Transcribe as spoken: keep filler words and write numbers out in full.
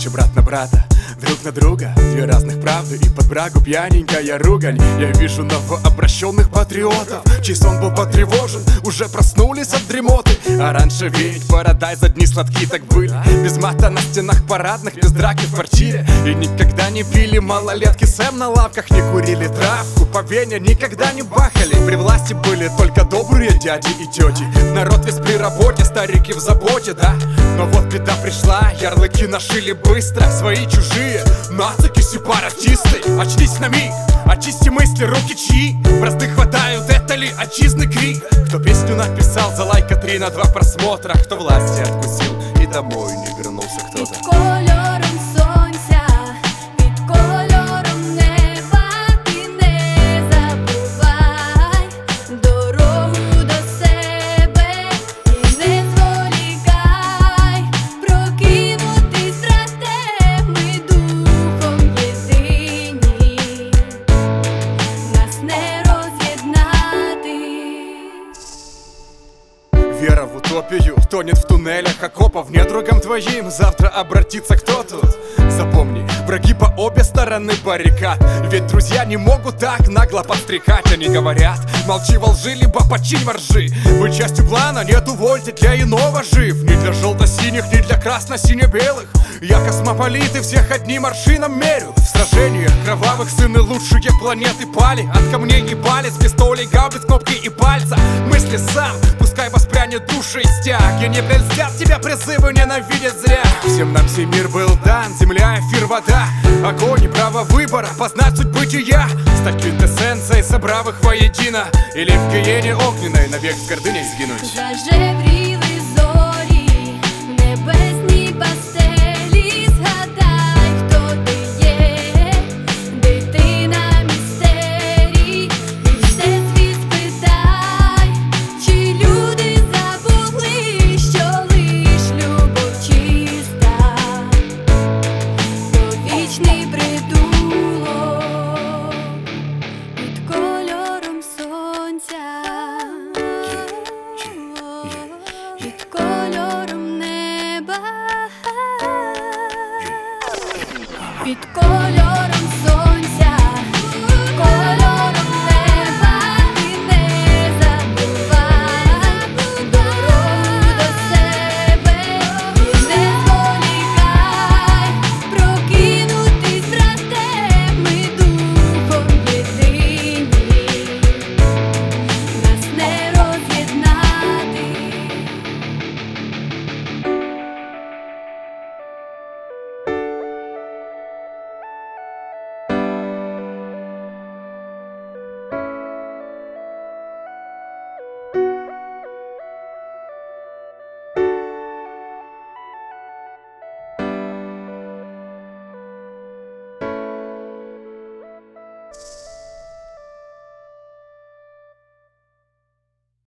Ночью брат на брата, друг на друга, две разных правды и под брагу пьяненькая ругань. Я вижу новообращенных патриотов, чей сон был потревожен, уже проснулись от дремоты. А раньше ведь парадайза дни сладкие так были, без мата на стенах парадных, без драки в квартире. И никогда не пили малолетки сэм на лавках, не курили травку, по вене никогда не бахали. При власти были только добрые дяди и тети, народ весь при работе, старики в заботе, да. Но вот беда пришла, ярлыки нашили быстро, свои чужие, нацики, сепаратисты. Очнись на миг, очисти мысли, руки чьи бразды хватают, это ли отчизны крик? Кто песню написал за лайка три на два просмотра, кто власти откусил и домой не вернулся кто-то. Під кольором сонця, під кольором неба, ти не забувай дорогу до себе і не зволікай прокинутись братем, ми духом єдині, нас не роз'єднати. Вера в утопию тонет в туннелях окопов, недругам твоим завтра обратится кто тут. Запомни, враги по обе стороны баррикад, ведь друзья не могут так нагло подстрекать. Они говорят, молчи во лжи, либо починь во ржи. Быть частью плана, нет увольте, для иного жив. Не для желто-синих, не для красно-сине-белых. Я космополит и всех одним аршином мерю. В сражениях кровавых сыны лучшие планеты пали, от камней и палец, пистолей, гаубиц, кнопки и пальца. Мысли сам, пускай воспрянет души и стяг. Я не прельстят тебя призывы, ненавидят зря. Всем нам сей мир был дан, земля, эфир, вода, огонь и право выбора, познать суть бытия, стать квинтэссенцией, собрав их воедино, или в гиене огненной навек с гордыней сгинуть. Зажеврі